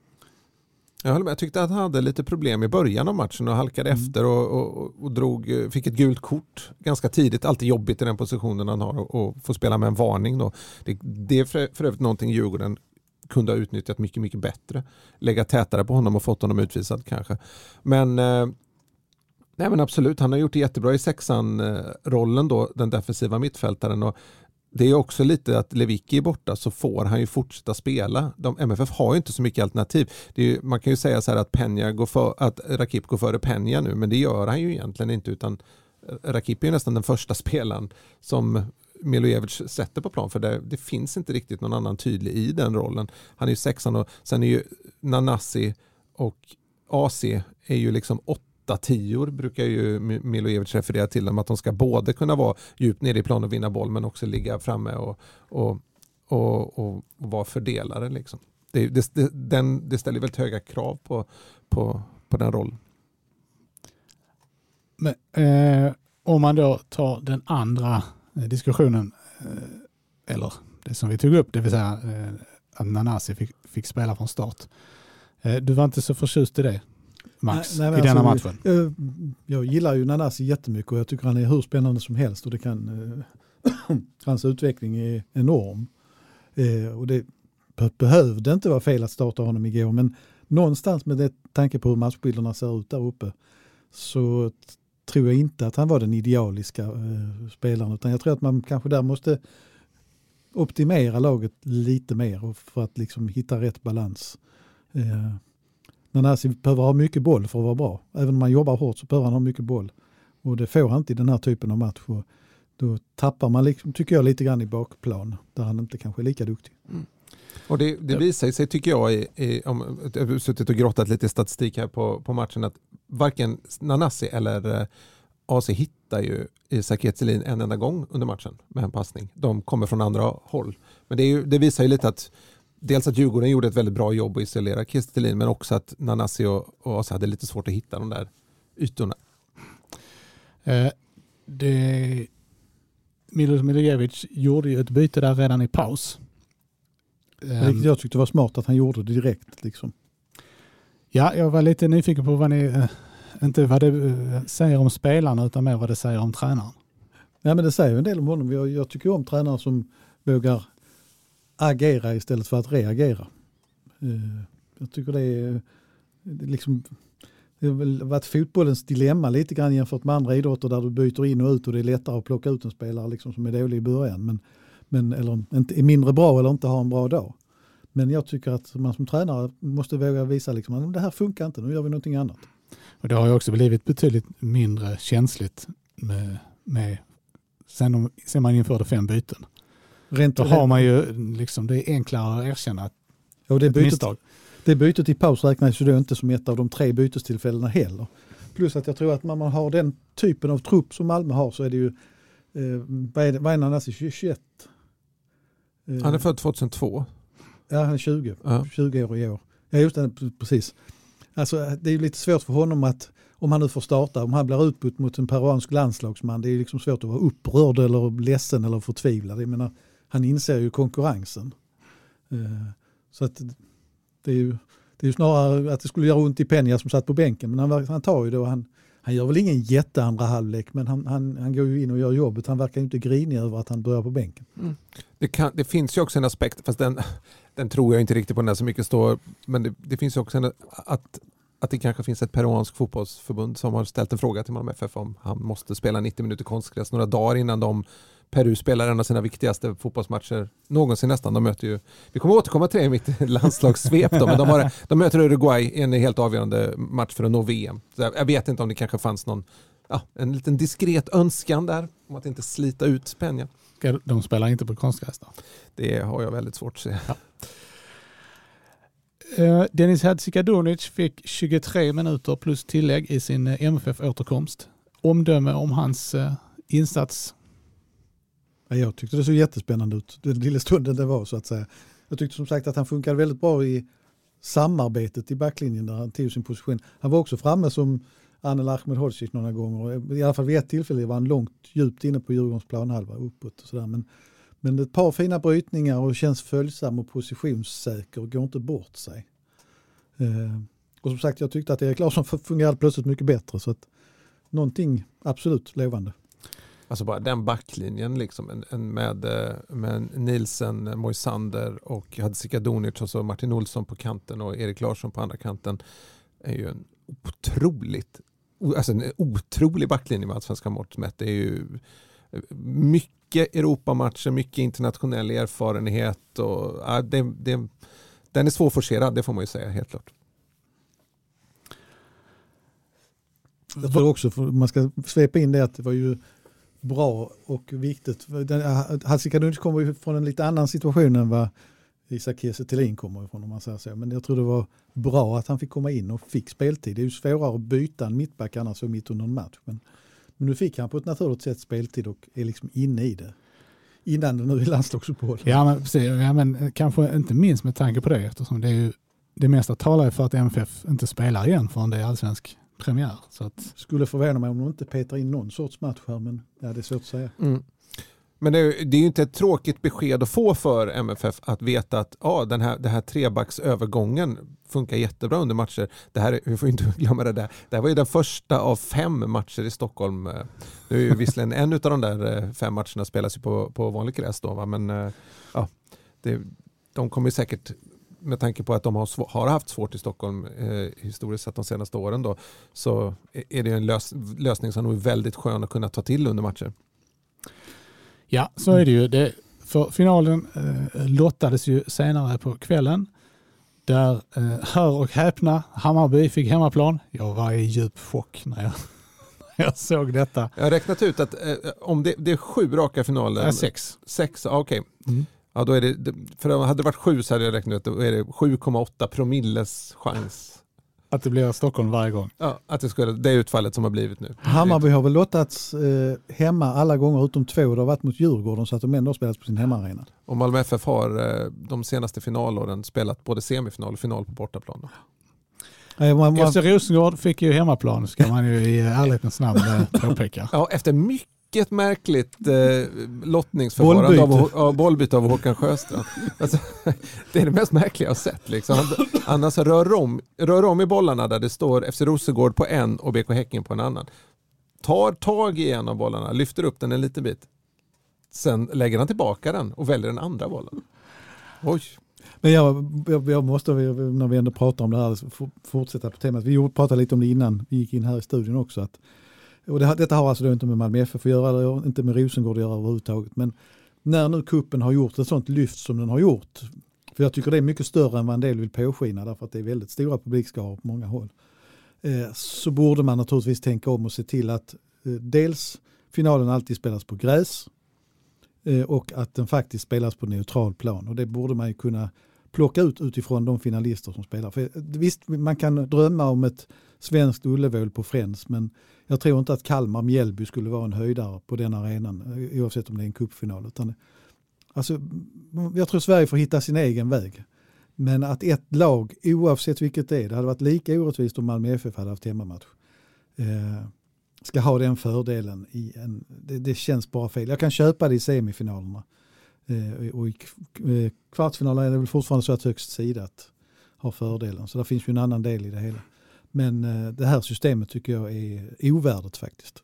D: Jag håller med. Jag tyckte att han hade lite problem i början av matchen och halkade mm. efter och, och, och drog, fick ett gult kort ganska tidigt. Alltid jobbigt i den positionen han har och, och få spela med en varning då. Det, det är för, för övrigt någonting Djurgården kunde ha utnyttjat mycket, mycket bättre. Lägga tätare på honom och fått honom utvisad kanske. Men, eh, nej men absolut, han har gjort det jättebra i sexan-rollen då, den defensiva mittfältaren. Och det är också lite att Lewicki är borta så får han ju fortsätta spela. De, M F F har ju inte så mycket alternativ. Det är ju, man kan ju säga så här att, Peña går för, att Rakip går före Peña nu, men det gör han ju egentligen inte, utan Rakip är ju nästan den första spelaren som Milojevic sätter på plan, för det, det finns inte riktigt någon annan tydlig i den rollen. Han är ju sexan och sen är ju Nanasi och A C är ju liksom åtta tior brukar ju Milojevic referera till dem, att de ska både kunna vara djupt nere i plan och vinna boll men också ligga framme och, och, och, och vara fördelare. Liksom. Det, det, det, den, det ställer väldigt höga krav på, på, på den rollen.
C: Men, eh, om man då tar den andra diskussionen, eh, eller det som vi tog upp, det vill säga eh, att Nanasi fick, fick spela från start. Eh, du var inte så förtjust i det, Max, nej, nej, i denna alltså, matchen?
E: Jag, jag gillar ju Nanasi jättemycket och jag tycker han är hur spännande som helst och det kan, eh, hans utveckling är enorm. Eh, och det behövde inte vara fel att starta honom igår, men någonstans med det tanke på hur matchbilderna ser ut där uppe så t- tror jag inte att han var den idealiska eh, spelaren, utan jag tror att man kanske där måste optimera laget lite mer för att liksom hitta rätt balans. Eh, Nanasi behöver ha mycket boll för att vara bra. Även om man jobbar hårt så behöver han ha mycket boll. Och det får han inte i den här typen av match. Och då tappar man, liksom, tycker jag, lite grann i bakplan där han inte kanske är lika duktig. Mm.
D: Och det, det visar sig, tycker jag, i, i, om jag har suttit och grottat lite statistik här på, på matchen, att varken Nanasi eller A C hittar ju Isak Kiese en enda gång under matchen med en passning. De kommer från andra håll. Men det, är ju, det visar ju lite att dels att Djurgården gjorde ett väldigt bra jobb att isolera Kiese, men också att Nanasi och, och A C hade lite svårt att hitta de där ytorna.
C: Eh, det, Milos Milojevic gjorde ju ett byte där redan i paus.
E: Um, jag tyckte det var smart att han gjorde det direkt. Liksom.
C: Ja, jag var lite nyfiken på vad ni, eh, inte vad det säger om spelarna utan mer vad det säger om tränaren.
E: Nej, men det säger en del om honom. Jag, jag tycker om tränare som vågar agera istället för att reagera. Uh, jag tycker det är, det, liksom, det har väl varit fotbollens dilemma lite grann jämfört med andra idrotter där du byter in och ut och det är lättare att plocka ut en spelare liksom, som är dålig i början. Men, men, eller inte, är mindre bra eller inte har en bra dag. Men jag tycker att man som tränare måste våga visa liksom, att det här funkar inte, nu gör vi någonting annat.
C: Och det har ju också blivit betydligt mindre känsligt med, med sen, de, sen man införde fem byten.
E: Rent
C: Då har man ju liksom, det är enklare att erkänna att
E: ja, det
C: ett
E: bytet,
C: misstag.
E: Det bytet i paus räknas ju då inte som ett av de tre bytestillfällena heller. Plus att jag tror att när man har den typen av trupp som Malmö har så är det ju eh, vad är det, vad är han alltså tjugoett? Eh,
D: Han är född tjugohundratvå.
E: Ja, han är tjugo.
D: Ja.
E: tjugo år i år. Ja, just det, precis. Alltså, det är ju lite svårt för honom att, om han nu får starta, om han blir utbytt mot en peruansk landslagsman, det är ju liksom svårt att vara upprörd eller ledsen eller förtvivlad. Jag menar, han inser ju konkurrensen. Eh, så att det är ju, det är ju snarare att det skulle göra ont i Peña som satt på bänken, men han, han tar ju då, han, han gör väl ingen jätteandra halvlek, men han, han, han går ju in och gör jobbet. Han verkar ju inte grinig över att han börjar på bänken.
D: Mm. Det, kan, det finns ju också en aspekt, fast den, den tror jag inte riktigt på när så mycket står, men det, det finns ju också en, att, att det kanske finns ett peruansk fotbollsförbund som har ställt en fråga till Malmö F F om han måste spela nittio minuter konstgräs några dagar innan de Peru spelar en av sina viktigaste fotbollsmatcher någonsin nästan. De möter ju, vi kommer återkomma till det i mitt landslagssvep då, men de, har, de möter Uruguay i en helt avgörande match för att nå V M. Så jag, jag vet inte om det kanske fanns någon, ja, en liten diskret önskan där om att inte slita ut Peña.
C: De spelar inte på konstgräs då?
D: Det har jag väldigt svårt att se.
C: Ja. Uh, Dennis Hadzikadunic fick tjugotre minuter plus tillägg i sin uh, M F F-återkomst. Omdöme om hans uh, insats?
E: Ja, jag tyckte det såg jättespännande ut. Den lilla stunden det var så att säga. Jag tyckte som sagt att han funkade väldigt bra i samarbetet i backlinjen där han tog sin position. Han var också framme som Anel Ahmedhodzic några gånger. I alla fall vid ett tillfälle var han långt djupt inne på Djurgårdens planhalva uppåt och sådär. Men, men ett par fina brytningar och känns följsam och positionssäker och går inte bort sig. Eh, och som sagt, jag tyckte att Erik Larsson fungerade plötsligt mycket bättre, så att någonting absolut lovande.
D: Alltså bara den backlinjen liksom, en, en med, med Nielsen, Moisander och Hadzikadunic och så Martin Olsson på kanten och Erik Larsson på andra kanten är ju en otroligt alltså en otrolig backlinje med allsvenska mått mätt. Det är ju mycket Europamatcher, mycket internationell erfarenhet och ja, det, det, den är svårforcerad, det får man ju säga helt klart.
E: Jag tror också, för man ska svepa in det, att det var ju bra och viktigt. Hadzikadunic kommer ju från en lite annan situation än vad Isak Kiese Thelin kommer ifrån, om man säger så. Men jag tror det var bra att han fick komma in och fick speltid. Det är ju svårare att byta en mittback annars så mitt under en match. Men, men nu fick han på ett naturligt sätt speltid och är liksom inne i det. Innan det nu är landslagsuppehåll.
C: Ja, men precis. Ja, men kanske inte minst med tanke på det, eftersom det är ju det mesta talar för att M F F inte spelar igen förrän det är allsvensk premiär. Så att...
E: Skulle förvåna mig om de inte petar in någon sorts match här, men ja, det är svårt att säga.
D: Mm. Men det är, det är ju inte ett tråkigt besked att få för M F F att veta att ja, den här, den här trebacksövergången funkar jättebra under matcher. Det här, vi får inte glömma det där. Det här var ju den första av fem matcher i Stockholm. Nu är ju visserligen en av de där fem matcherna spelas ju på, på vanlig gräs då, va? Men ja, det, de kommer säkert, med tanke på att de har, svår, har haft svårt i Stockholm eh, historiskt sett de senaste åren då, så är det en lös, lösning som är väldigt skön att kunna ta till under matcher.
C: Ja, så är det ju. Det, för finalen eh, lottades ju senare på kvällen. Där, eh, hör och häpna, Hammarby fick hemmaplan. Jag var i djup chock när jag, när jag såg detta.
D: Jag har räknat ut att eh, om det, det är sju raka finaler.
C: Ja, sex.
D: Sex, ah, okej. Okay.
C: Mm.
D: Ja, då är det, för hade det varit sju så hade jag räknat ut, då är det sju komma åtta promilles chans.
C: Att det blir Stockholm varje gång.
D: Ja, att det skulle, det är utfallet som har blivit nu.
E: Hammarby har väl lottats eh, hemma alla gånger utom två. Det har varit mot Djurgården, så att de ändå spelat på sin hemmaarena.
D: Och Malmö F F har eh, de senaste finalåren spelat både semifinal och final på bortaplan.
E: Eh, man, man...
C: Efter Rosengård fick ju hemmaplan, ska man ju i ärlighetens namn påpeka.
D: Ja, efter mycket Vilket märkligt eh, lottningsförfarande bollbyte. av, av, bollbyte av Håkan Sjöstrand. Alltså, det är det mest märkliga jag har sett. Liksom. Han, annars rör om, rör om i bollarna där det står F C Rosengård på en och B K Häcken på en annan. Tar tag i en av bollarna, lyfter upp den en liten bit. Sen lägger han tillbaka den och väljer den andra bollen. Oj.
E: Men jag, jag, jag måste, när vi ändå pratar om det här, fortsätta på temat. Vi pratade lite om det innan vi gick in här i studion också. Att, och det, detta har alltså då inte med Malmö F F att göra, eller inte med Rosengård att göra överhuvudtaget. Men när nu kuppen har gjort ett sånt lyft som den har gjort, för jag tycker det är mycket större än vad en del vill påskina, därför att det är väldigt stora publikskaror på många håll, eh, så borde man naturligtvis tänka om och se till att eh, dels finalen alltid spelas på gräs, och att den faktiskt spelas på neutral plan. Och det borde man ju kunna plocka ut utifrån de finalister som spelar. För visst, man kan drömma om ett svenskt Ullevål på Friends, men jag tror inte att Kalmar Mjällby skulle vara en höjdare på den arenan, oavsett om det är en cupfinal. Utan, alltså, jag tror Sverige får hitta sin egen väg. Men att ett lag, oavsett vilket det är, det hade varit lika orättvist om Malmö F F hade haft hemmamatch. Eh, ska ha den fördelen i en, det, det känns bara fel. Jag kan köpa det i semifinalerna. Eh, och i eh, kvartsfinalerna är det väl fortfarande så att högst sidat har fördelen. Så det finns ju en annan del i det hela. Men eh, det här systemet tycker jag är ovärdigt faktiskt.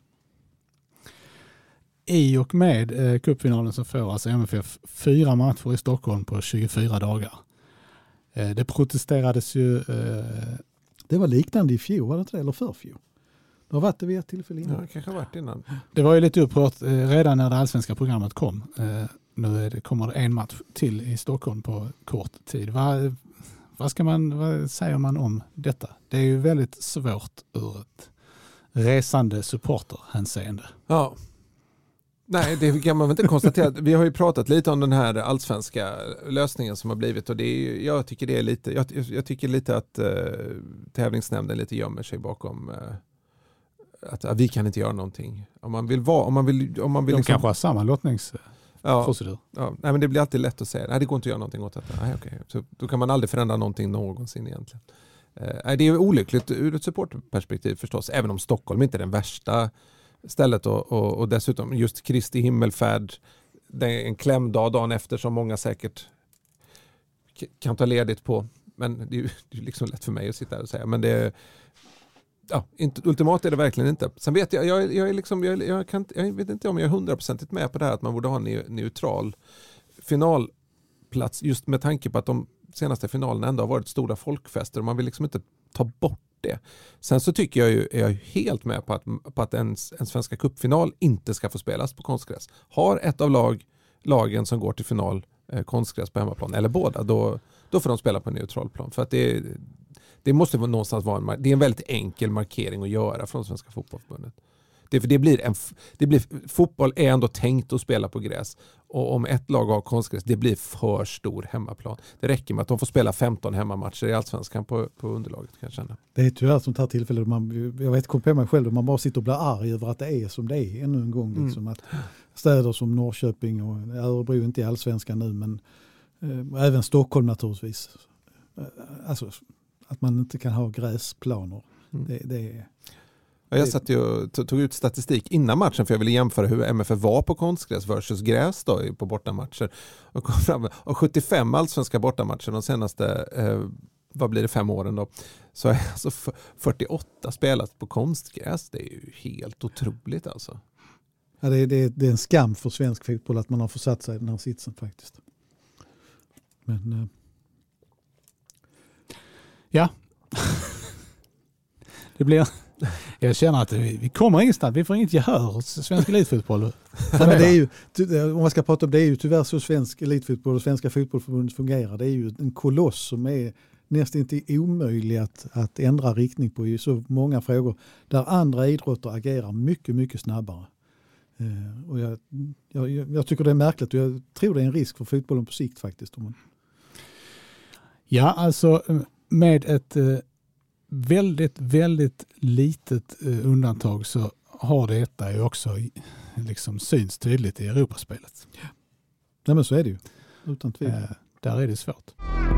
C: I och med eh, cupfinalen så får alltså M F F fyra matcher i Stockholm på tjugofyra dagar. Eh, det protesterades ju... Eh...
E: Det var liknande i fjol, var det inte det? Eller förfjol? Det har varit det vid ett tillfälle innan.
D: Ja, det kanske har varit innan.
C: Det var ju lite upprört eh, redan när det allsvenska programmet kom. Eh, nu är det, kommer det en match till i Stockholm på kort tid. Va, vad, ska man, vad säger man om detta? Det är ju väldigt svårt ur ett resande supporterhänseende.
D: Ja. Nej, det kan man väl inte konstatera. Vi har ju pratat lite om den här allsvenska lösningen som har blivit, och det är, jag tycker det är lite, jag, jag tycker lite att uh, tävlingsnämnden lite gömmer sig bakom uh, att uh, vi kan inte göra någonting. Om man vill vara, om man vill, om man vill
C: De
D: liksom,
C: kanske har samma lottningsprocedur.
D: Ja, ja, nej, men det blir alltid lätt att säga, nej, det går inte att göra någonting åt detta. Nej, okay. Så då kan man aldrig förändra någonting någonsin egentligen. Uh, nej, det är olyckligt ur ett supportperspektiv förstås, även om Stockholm inte är den värsta stället, och, och, och dessutom just Kristi himmelfärd, det är en klämdag dagen efter som många säkert k- kan ta ledigt på, men det är ju det är liksom lätt för mig att sitta här och säga, men det är, ja, inte, ultimat är det verkligen inte. Sen vet jag, jag, jag, är liksom, jag, jag, kan, jag vet inte om jag är hundraprocentigt med på det här att man borde ha en neutral finalplats, just med tanke på att de senaste finalerna ändå har varit stora folkfester och man vill liksom inte ta bort det. Sen så tycker jag ju, är jag helt med på att, på att en, en svenska cupfinal inte ska få spelas på konstgräs. Har ett av lag, lagen som går till final eh, konstgräs på hemmaplan, eller båda, då, då får de spela på en neutral plan. För att det, det måste vara någonstans vara en, det är en väldigt enkel markering att göra från Svenska fotbollsförbundet. Det, för det blir en, det blir, fotboll är ändå tänkt att spela på gräs. Och om ett lag har konstgräs, det blir för stor hemmaplan. Det räcker med att de får spela femton hemmamatcher i Allsvenskan på, på underlaget, kan jag känna.
E: Det är tyvärr sånt här tillfälle då man, jag vet, kom på mig själv, då man bara sitter och blir arg över att det är som det är ännu en gång. Liksom, mm. Att städer som Norrköping och Örebro, inte i Allsvenskan nu, men eh, även Stockholm naturligtvis. Alltså, att man inte kan ha gräsplaner. Mm. Det, det är...
D: Jag satt ju och tog ut statistik innan matchen för jag ville jämföra hur M F F var på konstgräs versus gräs då på bortamatcher. Och kom fram, och sjuttiofem allsvenska bortamatcher de senaste, eh, vad blir det, fem åren då, så är alltså fyrtioåtta spelat på konstgräs. Det är ju helt otroligt alltså.
E: Ja, det, är, det, är, det är en skam för svensk fotboll att man har försatt sig i den här sitsen faktiskt. Men... Eh...
C: Ja. Det blir... Jag känner att vi, vi kommer ingenstans. Vi får inget gehör hos svensk elitfotboll.
E: Ja, men det är ju, om man ska prata om det, är ju tyvärr så svensk elitfotboll och svenska fotbollförbundet fungerar. Det är ju en koloss som är nästan inte omöjlig att, att ändra riktning på i så många frågor där andra idrotter agerar mycket, mycket snabbare. Eh, och jag, jag, jag tycker det är märkligt och jag tror det är en risk för fotbollen på sikt faktiskt.
C: Ja, alltså med ett väldigt, väldigt litet undantag så har detta ju också liksom syns tydligt i Europaspelet.
E: Ja. Nej, men så är det ju. Utan tvivel.
C: Eh, där är det svårt.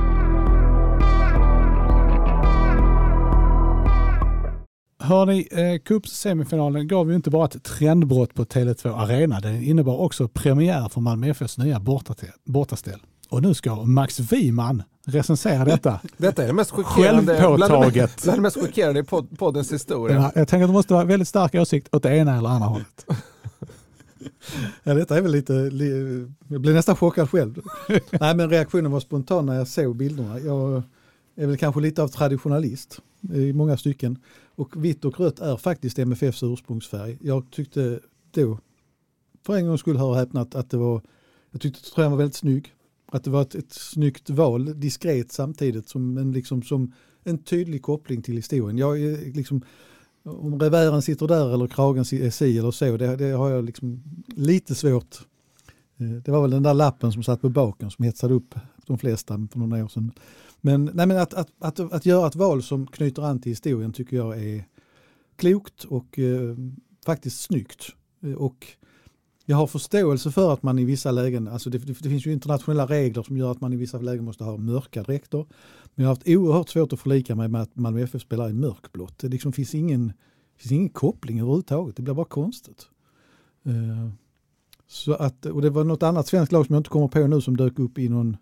C: Hörrni, eh, Cups-semifinalen gav ju inte bara ett trendbrott på Tele två Arena. Den innebar också premiär för Malmö F F:s nya bortaställ. Och nu ska Max Wiman recensera detta.
D: Detta är det mest chockerande,
C: självpåtaget.
D: Bland det mest chockerande i poddens historia.
C: Ja, jag tänker att det måste vara väldigt stark åsikt åt det ena eller andra hållet.
E: Ja, detta är väl lite, jag blev nästan chockad själv. Nej, men reaktionen var spontan när jag såg bilderna. Jag är väl kanske lite av traditionalist i många stycken. Och vitt och rött är faktiskt M F F:s ursprungsfärg. Jag tyckte då, för en gång skulle höra häpnat, att det var, jag tyckte tröjan var väldigt snygg. Att det var ett, ett snyggt val, diskret samtidigt som en, liksom, som en tydlig koppling till historien. Jag är liksom, om revären sitter där eller kragen är si eller så, det, det har jag liksom lite svårt. Det var väl den där lappen som satt på baken som hetsade upp de flesta för några år sedan. Men, nej, men att, att, att, att göra ett val som knyter an till historien tycker jag är klokt och eh, faktiskt snyggt. Och jag har förståelse för att man i vissa lägen, alltså det, det, det finns ju internationella regler som gör att man i vissa lägen måste ha mörka dräkter. Men jag har haft oerhört svårt att förlika mig med att Malmö F F spelar i mörkblått. Det liksom finns ingen, finns ingen koppling överhuvudtaget. Det blir bara konstigt. Uh, så att, och det var något annat svenskt lag som jag inte kommer på nu som dök upp i någon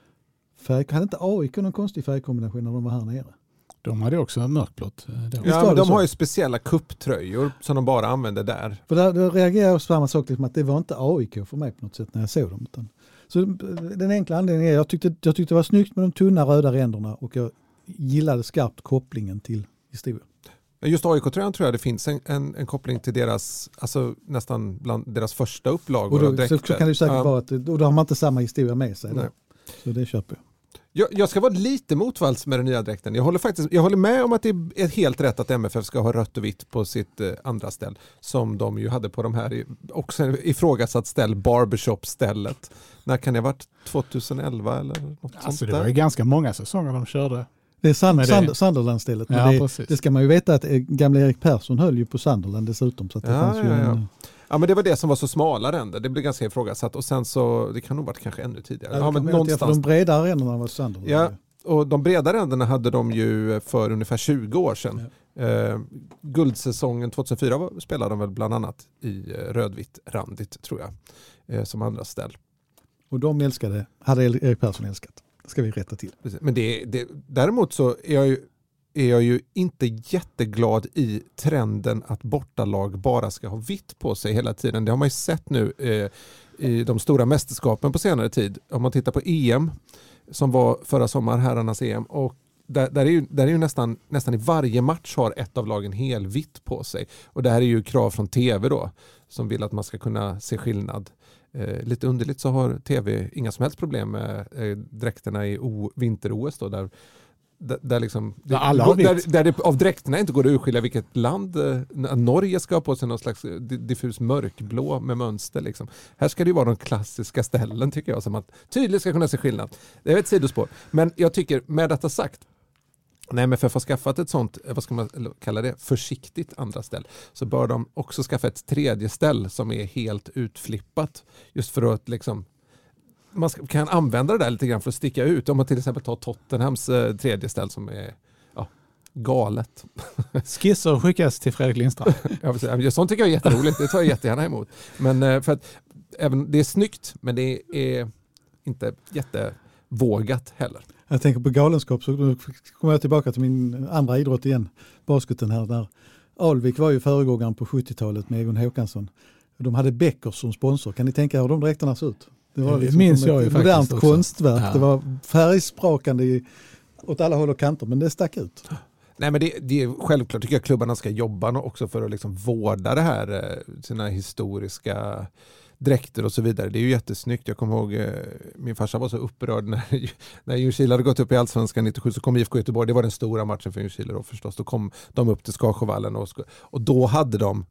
E: färg. Hade inte A I K någon konstig färgkombination när de var här nere?
C: De hade också mörkblått.
D: Ja, men de har ju speciella kupptröjor som de bara använder där.
E: För där, där reagerar jag på samma sak, liksom att det var inte A I K för mig på något sätt när jag såg dem. Utan, så den enkla anledningen är jag tyckte, jag tyckte det var snyggt med de tunna röda ränderna och jag gillade skarpt kopplingen till historien.
D: Just A I K-tröjan tror jag det finns en, en, en koppling till deras, alltså nästan bland deras första upplagor.
E: Och då, så, så kan det säkert
D: ja.
E: vara att och då har man inte samma historia med sig. Så det köper jag.
D: Jag, jag ska vara lite motvalls med den nya dräkten. Jag håller, faktiskt, jag håller med om att det är helt rätt att M F F ska ha rött och vitt på sitt eh, andra ställ. Som de ju hade på de här också ifrågasatt ställ, barbershop-stället. När kan det ha varit? tjugoelva eller något
C: alltså,
D: sånt
C: det var ju ganska många säsonger de körde.
E: Det är Sand,
C: det.
E: Sand, Sunderland-stället. Men
C: ja,
E: det, det ska man ju veta att gamla Erik Persson höll ju på Sunderland dessutom. Så att det
D: ja,
E: fanns ju
D: ja, ja.
E: En,
D: Ja, men det var det som var så smala ränder. Det blev ganska ifrågasatt. Och sen så, det kan nog varit kanske ännu tidigare.
E: Ja,
D: ja, men någonstans.
E: De breda ränderna var Sunderland.
D: Ja, och de breda ränderna hade de ju för ungefär tjugo år sedan. Ja. Eh, guldsäsongen tjugohundrafyra spelade de väl bland annat i eh, rödvitt randigt tror jag. Eh, som andra ställ.
E: Och de älskade, hade Erik Persson älskat. Det ska vi rätta till.
D: Men det, det, däremot så är jag ju är jag ju inte jätteglad i trenden att bortalag bara ska ha vitt på sig hela tiden. Det har man ju sett nu eh, i de stora mästerskapen på senare tid. Om man tittar på E M som var förra sommar, herrarnas E M, och där, där är ju, där är ju nästan, nästan i varje match har ett av lagen helvitt på sig. Och det här är ju krav från tv då, som vill att man ska kunna se skillnad. Eh, lite underligt så har tv inga som helst problem med eh, dräkterna i o- vinter-O S då, där Där, där, liksom, det,
C: alla
D: där, där det av dräkterna inte går att urskilja vilket land eh, Norge ska ha på sig någon slags diffus mörkblå med mönster. Liksom. Här ska det ju vara de klassiska ställen tycker jag, som att tydligt ska kunna se skillnad. Det är ett sidospår. Men jag tycker med detta sagt, när M F F har skaffat ett sånt, vad ska man kalla det, försiktigt andra ställ, så bör de också skaffa ett tredje ställ som är helt utflippat. Just för att liksom man kan använda det där lite grann för att sticka ut. Om man till exempel tar Tottenhams eh, tredje ställ som är ja, galet.
C: Skisser skickas till Fredrik Lindström.
D: Ja, sånt tycker jag är jätteroligt. Det tar jag jättegärna emot. Men eh, för att även, det är snyggt, men det är inte jättevågat heller.
E: Jag tänker på galenskap, så kommer jag tillbaka till min andra idrott igen. Basketen här. Där. Alvik var ju föregångaren på sjuttiotalet med Egon Håkansson. De hade Beckers som sponsor. Kan ni tänka hur de dräkterna ser ut? Det var liksom
C: minns jag ju
E: ett modernt
C: också.
E: konstverk.
C: Ja.
E: Det var färgsprakande i, åt alla håll och kanter, men det stack ut.
D: Nej, men det, det är självklart tycker jag klubbarna ska jobba också för att liksom vårda det här, sina historiska dräkter och så vidare. Det är ju jättesnyggt. Jag kommer ihåg min farsa var så upprörd när, när Ljungskile hade gått upp i Allsvenskan nittiosju, så kom I F K Göteborg. Det var den stora matchen för Ljungskile då förstås. Då kom de upp till Skarsjövallen och, och då hade de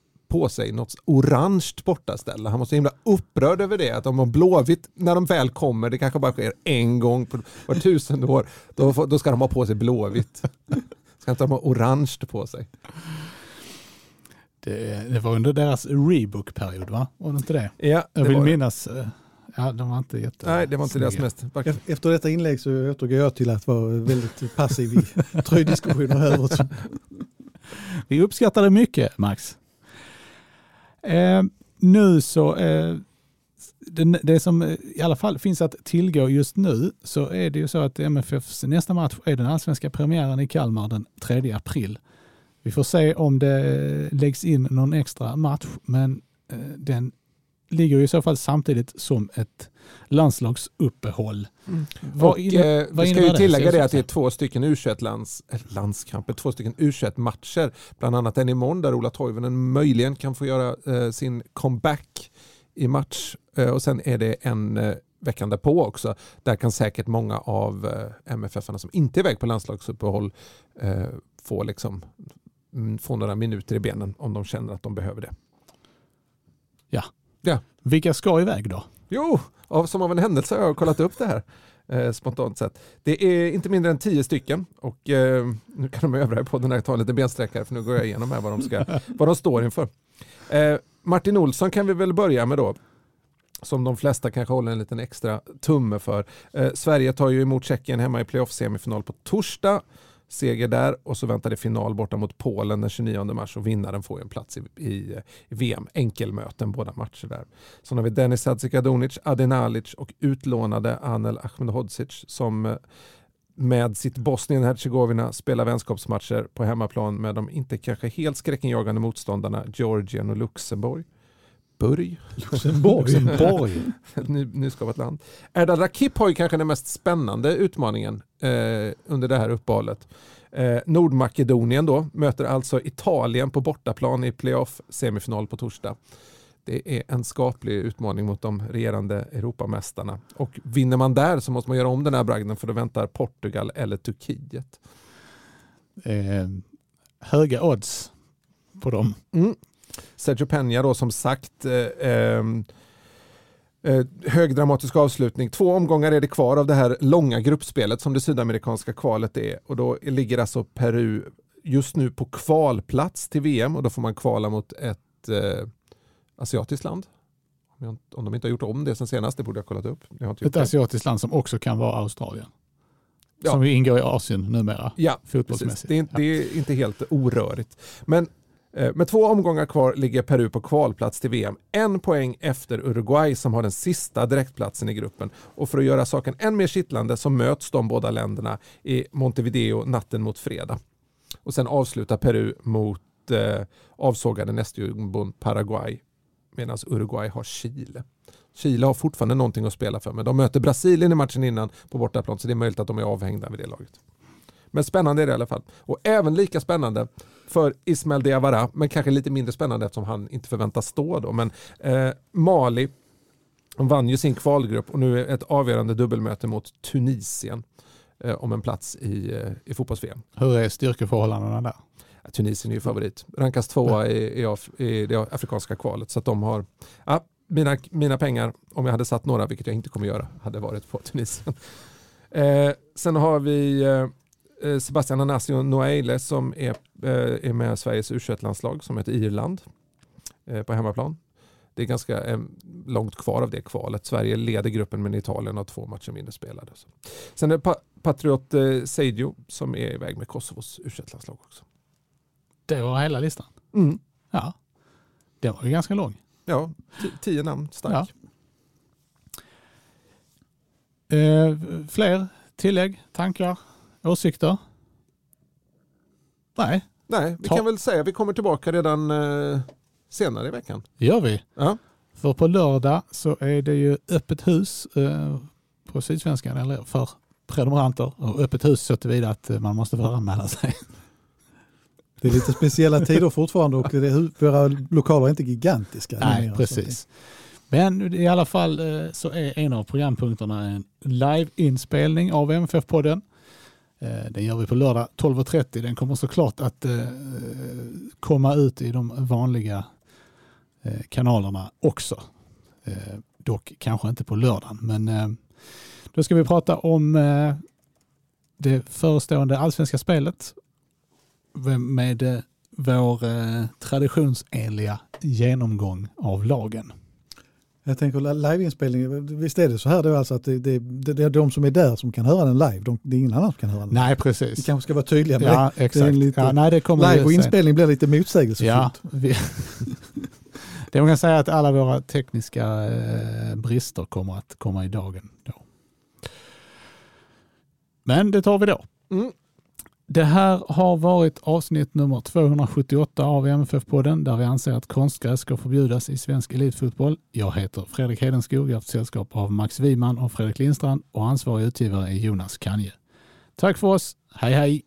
D: på sig något orange bortaställe. Han var så himla upprörd över det, att de har blåvitt när de väl kommer, det kanske bara sker en gång på var tusende år, då, då ska de ha på sig blåvitt. Ska inte de ha orange på sig?
C: Det, det var under deras Reebok-period, va? Var det inte det?
D: Ja, det
C: jag vill
D: var
C: minnas, ja, de var inte jätte...
D: Nej, det var inte deras mest.
E: Efter detta inlägg så återgår jag till att vara väldigt passiv i tröjdiskussioner.
C: Vi uppskattar det mycket, Max. Eh, nu så eh, det, det som i alla fall finns att tillgå just nu, så är det ju så att M F F:s nästa match är den allsvenska premiären i Kalmar den tredje april. Vi får se om det läggs in någon extra match, men den ligger ju i så fall samtidigt som ett landslagsuppehåll.
D: Mm.
C: Vad
D: och,
C: inne,
D: eh,
C: vad
D: vi ska ju tillägga
C: det,
D: det att det är två stycken U tjugoett-lands, landskamper, två stycken U tjugoett-matcher. Bland annat en imorgon där Ola Toivonen möjligen kan få göra eh, sin comeback i match. Eh, och sen är det en eh, veckan därpå också. Där kan säkert många av eh, M F F-arna som inte är iväg på landslagsuppehåll eh, få, liksom, få några minuter i benen om de känner att de behöver det.
C: Ja.
D: ja.
C: Vilka ska iväg då?
D: Jo, av, som av en händelse har jag kollat upp det här eh, spontant sett. Det är inte mindre än tio stycken och eh, nu kan de övriga på den här ta lite bensträckare för nu går jag igenom här vad de, ska, vad de står inför. Eh, Martin Olsson kan vi väl börja med då. Som de flesta kanske håller en liten extra tumme för. Eh, Sverige tar ju emot Tjeckien hemma i playoff-semifinal på torsdag. Seger där och så väntar det final borta mot Polen den tjugonionde mars och vinnaren får en plats i, i, i V M. Enkelmöten båda matcher där. Så har vi Denis Hadzikadunic, Adin Alic och utlånade Anel Ahmedhodzic som med sitt Bosnien-Hercegovina spelar vänskapsmatcher på hemmaplan med de inte kanske helt skräckenjagande motståndarna Georgien och Luxemburg. Burg.
C: Luxemburg. Luxemburg.
D: nu, nu ska vara ett land. Erdal Rakip har ju kanske den mest spännande utmaningen eh, under det här uppehållet. Eh, Nordmakedonien då möter alltså Italien på bortaplan i playoff semifinal på torsdag. Det är en skaplig utmaning mot de regerande Europamästarna. Och vinner man där så måste man göra om den här bragden för då väntar Portugal eller Turkiet.
C: Eh, höga odds på dem.
D: Mm. Sergio Peña då som sagt eh, eh, högdramatisk avslutning. Två omgångar är det kvar av det här långa gruppspelet som det sydamerikanska kvalet är och då ligger alltså Peru just nu på kvalplats till V M och då får man kvala mot ett eh, asiatiskt land. Om, om de inte har gjort om det sen senast, det borde jag ha kollat upp. Jag har inte gjort
C: ett
D: det.
C: asiatiskt land som också kan vara Australien.
D: Ja.
C: Som ingår i Asien numera.
D: Ja,
C: fotbollsmässigt.
D: Det är, inte,
C: ja.
D: det är inte helt orörigt. Men med två omgångar kvar ligger Peru på kvalplats till V M. En poäng efter Uruguay som har den sista direktplatsen i gruppen. Och för att göra saken än mer kittlande så möts de båda länderna i Montevideo natten mot fredag. Och sen avslutar Peru mot eh, avsågade nästjumbon Paraguay medan Uruguay har Chile. Chile har fortfarande någonting att spela för men de möter Brasilien i matchen innan på bortaplan så det är möjligt att de är avhängda vid det laget. Men spännande är det i alla fall. Och även lika spännande för Ismael Diawara, men kanske lite mindre spännande eftersom han inte förväntas stå då. Men eh, Mali vann ju sin kvalgrupp och nu är ett avgörande dubbelmöte mot Tunisien eh, om en plats i, eh, i fotbolls-V M.
C: Hur är styrkeförhållandena där?
D: Ja, Tunisien är ju favorit. Rankas tvåa i, i, Af- i det afrikanska kvalet så att de har... Ja, mina, mina pengar, om jag hade satt några, vilket jag inte kommer göra, hade varit på Tunisien. Eh, sen har vi... Eh, Sebastian Anasio Noaile som är, är med Sveriges U tjugoett-landslag som heter Irland på hemmaplan. Det är ganska långt kvar av det kvalet. Sverige leder gruppen men Italien har två matcher mindre spelade. Sen är det Patriot Seidio som är iväg med Kosovos U tjugoett-landslag också.
C: Det var hela listan?
D: Mm.
C: Ja, det var ju ganska lång.
D: Ja, t- tio namn stark.
C: Ja. Eh, fler tillägg, tankar? Åsikter? Nej.
D: Nej, vi
C: Ta.
D: kan väl säga att vi kommer tillbaka redan eh, senare i veckan.
C: Gör vi.
D: Ja.
C: För på lördag så är det ju öppet hus eh, på Sydsvenskan eller för prenumeranter. Och öppet hus så tillvida att man måste föranmäla sig.
E: Det är lite speciella tider fortfarande och det, våra lokaler är inte gigantiska.
C: Nej,
E: numera,
C: precis. Men i alla fall eh, så är en av programpunkterna en live-inspelning av M F F-podden. Den gör vi på lördag tolv och trettio. Den kommer såklart att eh, komma ut i de vanliga eh, kanalerna också. Eh, dock kanske inte på lördagen. Men eh, då ska vi prata om eh, det förestående allsvenska spelet med eh, vår eh, traditionsenliga genomgång av lagen.
E: Jag tänker liveinspelning, visst är det så här då alltså att det, det, det är de som är där som kan höra den live, de, det är ingen annan som kan höra den.
C: Nej, precis.
E: Vi kanske ska vara tydliga med
C: ja,
E: det.
C: Exakt.
E: Det är lite,
C: ja, nej, det kommer
E: live och inspelning blir lite motsägelsefullt.
C: Ja, vi, det man kan säga att alla våra tekniska eh, brister kommer att komma i dagen då. Men det tar vi då.
D: Mm.
C: Det här har varit avsnitt nummer tvåhundrasjuttioåtta av M F F-podden där vi anser att konstgräs ska förbjudas i svensk elitfotboll. Jag heter Fredrik Hedenskog, jag har haft sällskap av Max Wiman och Fredrik Lindstrand och ansvarig utgivare är Jonas Kanje. Tack för oss, hej hej!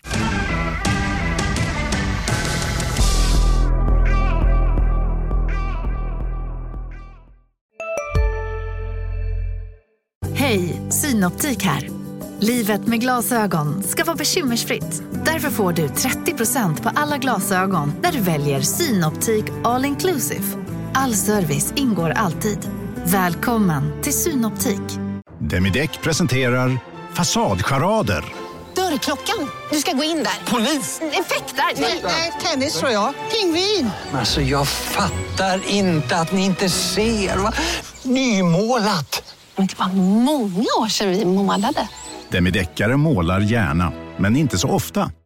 I: Hej, Synoptik här. Livet med glasögon ska vara bekymmersfritt. Därför får du trettio procent på alla glasögon när du väljer Synoptik All Inclusive. All service ingår alltid. Välkommen till Synoptik.
J: Demideck presenterar Fasadcharader.
K: Dörrklockan, du ska gå in där. Polis? Effektar? Nej, tennis tror jag. Pingvin.
L: Alltså jag fattar inte att ni inte ser. Va? Nymålat.
K: Men det var många år sedan vi målade.
J: Demideckare målar gärna, men inte så ofta.